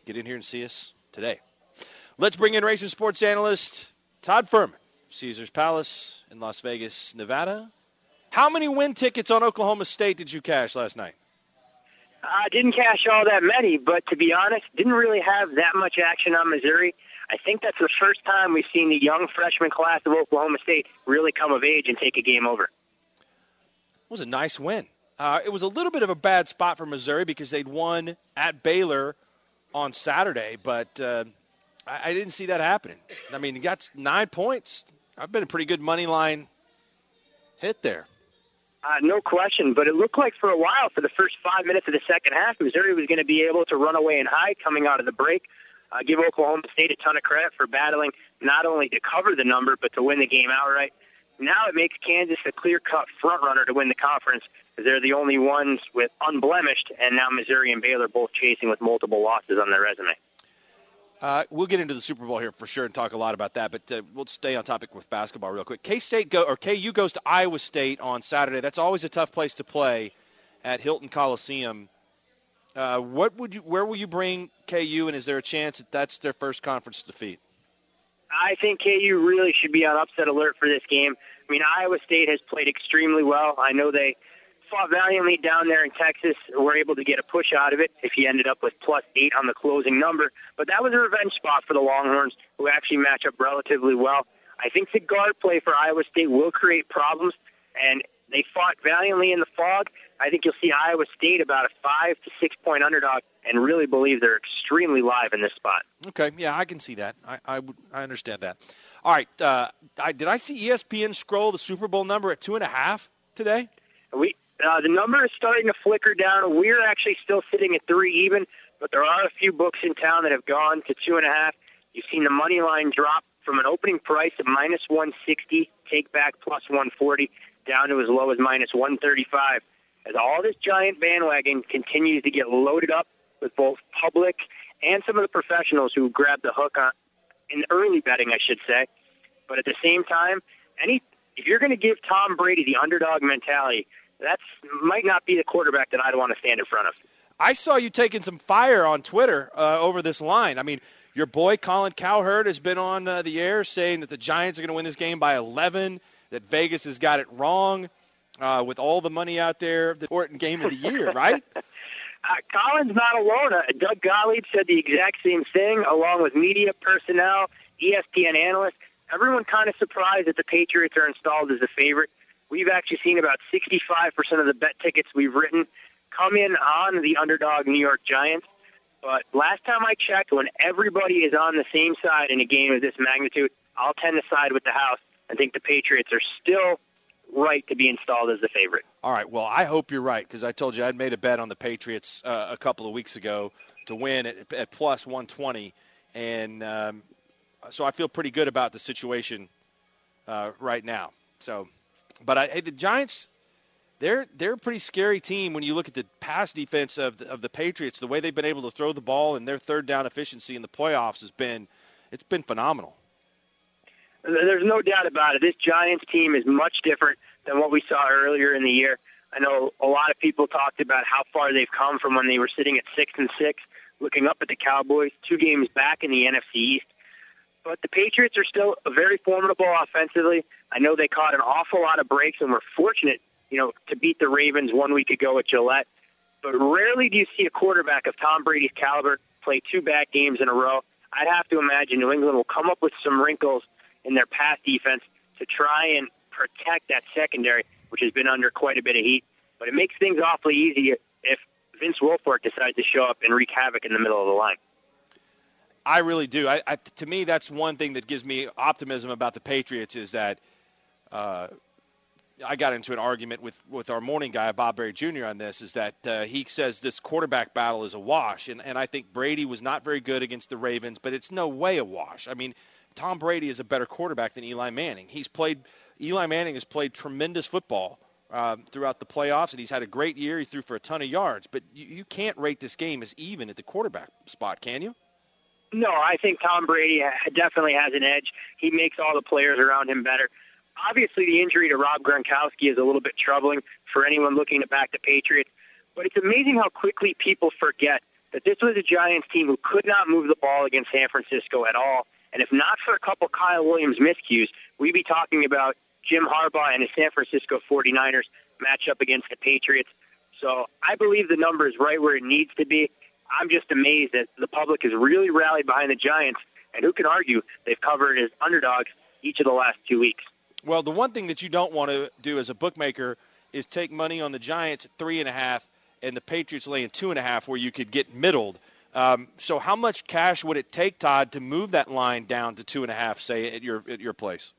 get in here and see us today. Let's bring in racing sports analyst Todd Fuhrman, Caesars Palace in Las Vegas, Nevada. How many win tickets on Oklahoma State did you cash last night? I didn't cash all that many, but to be honest, didn't really have that much action on Missouri. I think that's the first time we've seen the young freshman class of Oklahoma State really come of age and take a game over. It was a nice win. It was a little bit of a bad spot for Missouri because they'd won at Baylor on Saturday, but I didn't see that happening. I mean, you got 9 points. I've been a pretty good money line hit there. No question, but it looked like for a while, for the first 5 minutes of the second half, Missouri was going to be able to run away and hide coming out of the break. Give Oklahoma State a ton of credit for battling not only to cover the number, but to win the game outright. Now it makes Kansas a clear-cut front-runner to win the conference, because they're the only ones with unblemished, and now Missouri and Baylor both chasing with multiple losses on their resume. We'll get into the Super Bowl here for sure and talk a lot about that, but we'll stay on topic with basketball real quick. KU goes to Iowa State on Saturday. That's always a tough place to play at Hilton Coliseum. Where will you bring KU, and is there a chance that that's their first conference defeat? I think KU really should be on upset alert for this game. I mean, Iowa State has played extremely well. I know they fought valiantly down there in Texas, were able to get a push out of it if he ended up with +8 on the closing number. But that was a revenge spot for the Longhorns, who actually match up relatively well. I think the guard play for Iowa State will create problems, and they fought valiantly in the fog. I think you'll see Iowa State about a 5 to 6 point underdog and really believe they're extremely live in this spot. Okay, yeah, I can see that. I understand that. All right, did I see ESPN scroll the Super Bowl number at 2.5 today? The number is starting to flicker down. We're actually still sitting at 3 even, but there are a few books in town that have gone to 2.5. You've seen the money line drop from an opening price of -160, take back +140, down to as low as -135. As all this giant bandwagon continues to get loaded up with both public and some of the professionals who grabbed the hook on in early betting, I should say. But at the same time, if you're going to give Tom Brady the underdog mentality, that might not be the quarterback that I'd want to stand in front of. I saw you taking some fire on Twitter over this line. I mean, your boy Colin Cowherd has been on the air saying that the Giants are going to win this game by 11, that Vegas has got it wrong with all the money out there, the important game of the year, right? Colin's not alone. Doug Gottlieb said the exact same thing, along with media personnel, ESPN analysts. Everyone kind of surprised that the Patriots are installed as the favorite. We've actually seen about 65% of the bet tickets we've written come in on the underdog New York Giants. But last time I checked, when everybody is on the same side in a game of this magnitude, I'll tend to side with the house and think the Patriots are still right to be installed as the favorite. All right, well, I hope you're right, because I told you I'd made a bet on the Patriots a couple of weeks ago to win at +120, and so I feel pretty good about the situation right now. So, but the Giants, they're a pretty scary team when you look at the pass defense of the Patriots. The way they've been able to throw the ball and their third down efficiency in the playoffs has been phenomenal. There's no doubt about it. This Giants team is much different than what we saw earlier in the year. I know a lot of people talked about how far they've come from when they were sitting at 6-6, looking up at the Cowboys, 2 games back in the NFC East. But the Patriots are still very formidable offensively. I know they caught an awful lot of breaks and were fortunate, to beat the Ravens 1 week ago at Gillette. But rarely do you see a quarterback of Tom Brady's caliber play 2 bad games in a row. I'd have to imagine New England will come up with some wrinkles in their pass defense to try and protect that secondary, which has been under quite a bit of heat. But it makes things awfully easy if Vince Wilfork decides to show up and wreak havoc in the middle of the line. I really do. To me, that's one thing that gives me optimism about the Patriots is that I got into an argument with our morning guy, Bob Berry Jr., on this, is that he says this quarterback battle is a wash. And I think Brady was not very good against the Ravens, but it's no way a wash. I mean, Tom Brady is a better quarterback than Eli Manning. Eli Manning has played tremendous football throughout the playoffs, and he's had a great year. He threw for a ton of yards. But you can't rate this game as even at the quarterback spot, can you? No, I think Tom Brady definitely has an edge. He makes all the players around him better. Obviously, the injury to Rob Gronkowski is a little bit troubling for anyone looking to back the Patriots. But it's amazing how quickly people forget that this was a Giants team who could not move the ball against San Francisco at all. And if not for a couple Kyle Williams miscues, we'd be talking about Jim Harbaugh and the San Francisco 49ers match up against the Patriots. So I believe the number is right where it needs to be. I'm just amazed that the public has really rallied behind the Giants, and who can argue they've covered as underdogs each of the last 2 weeks. Well, the one thing that you don't want to do as a bookmaker is take money on the Giants at 3.5 and the Patriots laying 2.5, where you could get middled. So how much cash would it take, Todd, to move that line down to 2.5, say, at your place?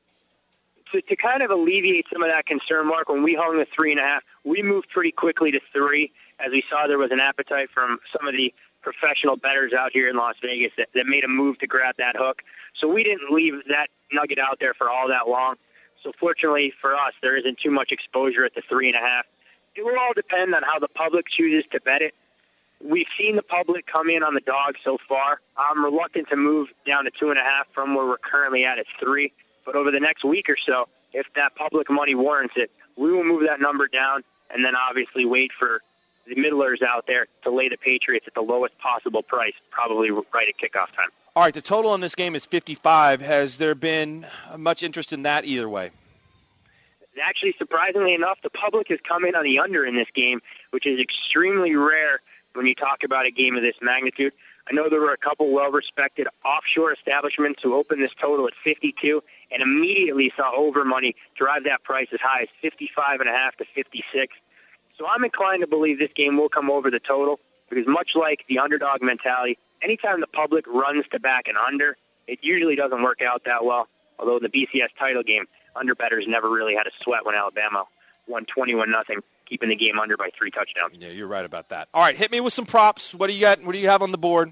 To kind of alleviate some of that concern, Mark, when we hung the 3.5, we moved pretty quickly to 3, as we saw there was an appetite from some of the professional bettors out here in Las Vegas that made a move to grab that hook. So we didn't leave that nugget out there for all that long. So fortunately for us, there isn't too much exposure at the 3.5. It will all depend on how the public chooses to bet it. We've seen the public come in on the dog so far. I'm reluctant to move down to 2.5 from where we're currently at 3. But over the next week or so, if that public money warrants it, we will move that number down and then obviously wait for the middlers out there to lay the Patriots at the lowest possible price, probably right at kickoff time. All right, the total on this game is 55. Has there been much interest in that either way? Actually, surprisingly enough, the public has come in on the under in this game, which is extremely rare when you talk about a game of this magnitude. I know there were a couple well-respected offshore establishments who opened this total at 52 and immediately saw over money drive that price as high as 55.5 to 56. So I'm inclined to believe this game will come over the total because much like the underdog mentality, anytime the public runs to back and under, it usually doesn't work out that well. Although in the BCS title game, underbettors never really had a sweat when Alabama won 21-0, keeping the game under by 3 touchdowns. Yeah, you're right about that. All right, hit me with some props. What do you got? What do you have on the board?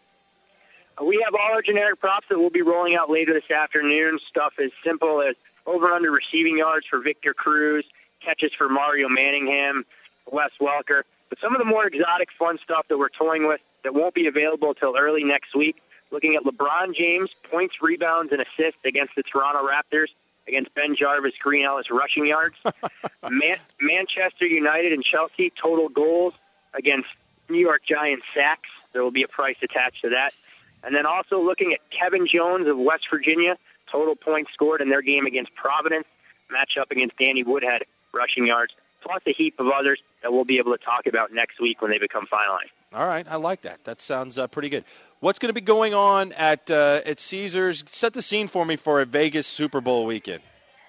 We have all our generic props that we'll be rolling out later this afternoon. Stuff as simple as over-under receiving yards for Victor Cruz, catches for Mario Manningham, Wes Welker. But some of the more exotic, fun stuff that we're toying with that won't be available until early next week, looking at LeBron James, points, rebounds, and assists against the Toronto Raptors, against Ben Jarvis, Green Ellis rushing yards. Manchester United and Chelsea total goals against New York Giants sacks. There will be a price attached to that. And then also looking at Kevin Jones of West Virginia, total points scored in their game against Providence, match up against Danny Woodhead, rushing yards, plus a heap of others that we'll be able to talk about next week when they become finalized. All right, I like that. That sounds pretty good. What's going to be going on at Caesars? Set the scene for me for a Vegas Super Bowl weekend.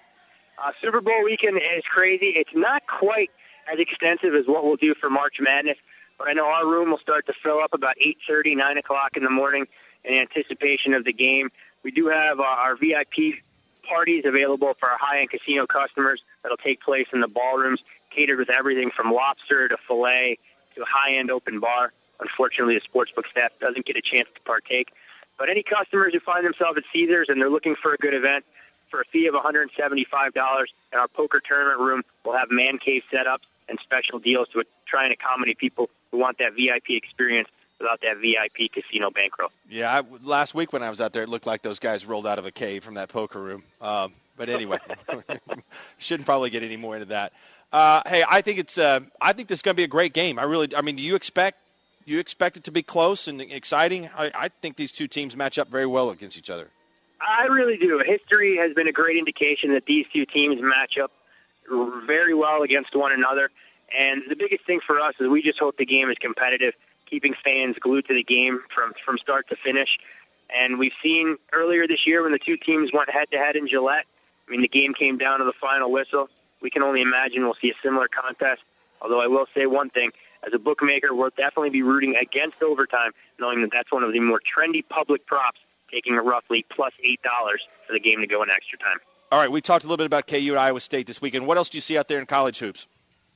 Super Bowl weekend is crazy. It's not quite as extensive as what we'll do for March Madness, but I know our room will start to fill up about 8:30, 9 o'clock in the morning in anticipation of the game. We do have our VIP parties available for our high-end casino customers that'll take place in the ballrooms, catered with everything from lobster to filet to a high-end open bar. Unfortunately, the sportsbook staff doesn't get a chance to partake. But any customers who find themselves at Caesars and they're looking for a good event, for a fee of $175 in our poker tournament room, we'll have man cave setups and special deals to try and accommodate people who want that VIP experience without that VIP casino bankroll. Yeah, last week when I was out there, it looked like those guys rolled out of a cave from that poker room. But anyway, shouldn't probably get any more into that. Hey, I think this is going to be a great game. Do you expect it to be close and exciting? I think these two teams match up very well against each other. I really do. History has been a great indication that these two teams match up very well against one another. And the biggest thing for us is we just hope the game is competitive, keeping fans glued to the game from start to finish. And we've seen earlier this year when the two teams went head-to-head in Gillette, the game came down to the final whistle. We can only imagine we'll see a similar contest. Although I will say one thing, as a bookmaker, we'll definitely be rooting against overtime, knowing that that's one of the more trendy public props, taking a roughly plus $8 for the game to go in extra time. All right, we talked a little bit about KU and Iowa State this weekend. What else do you see out there in college hoops?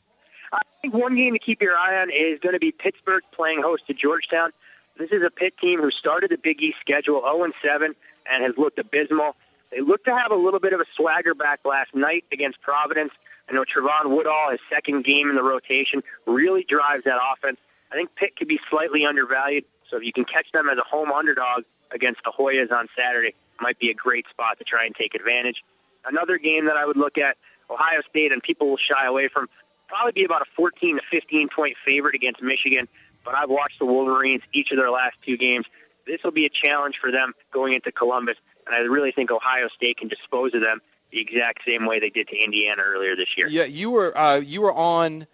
I think one game to keep your eye on is going to be Pittsburgh playing host to Georgetown. This is a Pitt team who started the Big East schedule 0-7 and has looked abysmal. They look to have a little bit of a swagger back last night against Providence. I know Trevon Woodall, his second game in the rotation, really drives that offense. I think Pitt could be slightly undervalued, so if you can catch them as a home underdog against the Hoyas on Saturday, it might be a great spot to try and take advantage. Another game that I would look at, Ohio State, and people will shy away from, probably be about a 14 to 15-point favorite against Michigan. but I've watched the Wolverines each of their last 2 games. This will be a challenge for them going into Columbus, and I really think Ohio State can dispose of them the exact same way they did to Indiana earlier this year. Yeah, you were on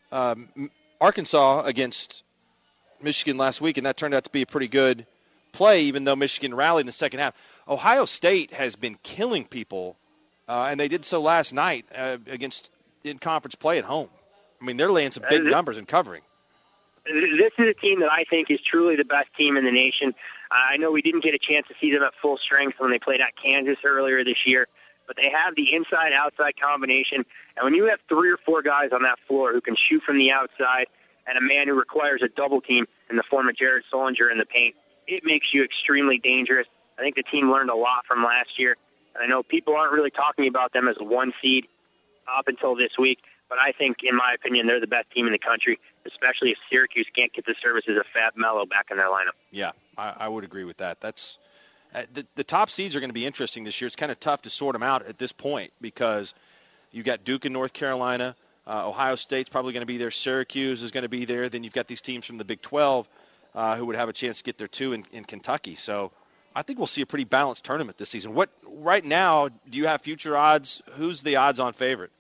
Arkansas against Michigan last week, and that turned out to be a pretty good play, even though Michigan rallied in the second half. Ohio State has been killing people, and they did so last night against in conference play at home. I mean, they're laying some big numbers and covering. This is a team that I think is truly the best team in the nation. I know we didn't get a chance to see them at full strength when they played at Kansas earlier this year, but they have the inside-outside combination. And when you have 3 or 4 guys on that floor who can shoot from the outside and a man who requires a double team in the form of Jared Sullinger in the paint, it makes you extremely dangerous. I think the team learned a lot from last year. And I know people aren't really talking about them as a 1 seed up until this week, but I think, in my opinion, they're the best team in the country, especially if Syracuse can't get the services of Fab Melo back in their lineup. Yeah, I would agree with that. That's the top seeds are going to be interesting this year. It's kind of tough to sort them out at this point because you've got Duke and North Carolina. Ohio State's probably going to be there. Syracuse is going to be there. Then you've got these teams from the Big 12 who would have a chance to get there too in Kentucky. So I think we'll see a pretty balanced tournament this season. What right now, do you have future odds? Who's the odds-on favorite?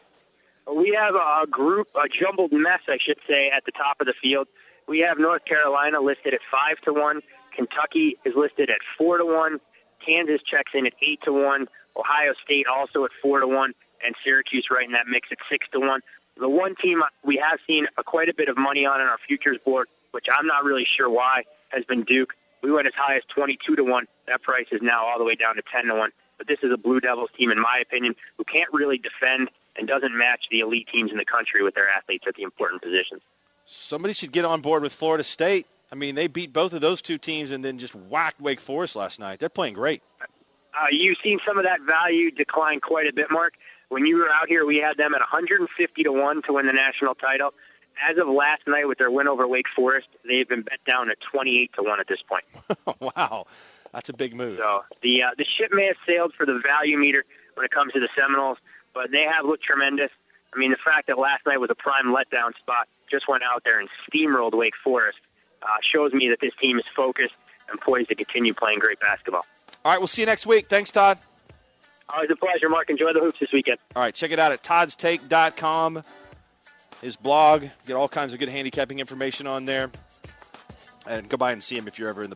We have a jumbled mess, I should say, at the top of the field. We have North Carolina listed at 5-1. Kentucky is listed at 4-1. Kansas checks in at 8-1. Ohio State also at 4-1, and Syracuse right in that mix at 6-1. The one team we have seen quite a bit of money on in our futures board, which I'm not really sure why, has been Duke. We went as high as 22-1. That price is now all the way down to 10-1. But this is a Blue Devils team, in my opinion, who can't really defend and doesn't match the elite teams in the country with their athletes at the important positions. Somebody should get on board with Florida State. I mean, they beat both of those 2 teams and then just whacked Wake Forest last night. They're playing great. You've seen some of that value decline quite a bit, Mark. When you were out here, we had them at 150-1 to win the national title. As of last night with their win over Wake Forest, they've been bet down to 28-1 at this point. Wow, that's a big move. So the ship may have sailed for the value meter when it comes to the Seminoles, but they have looked tremendous. I mean, the fact that last night was a prime letdown spot, just went out there and steamrolled Wake Forest, shows me that this team is focused and poised to continue playing great basketball. All right, we'll see you next week. Thanks, Todd. Always a pleasure, Mark. Enjoy the hoops this weekend. All right, check it out at toddstake.com, his blog. Get all kinds of good handicapping information on there. And go by and see him if you're ever in the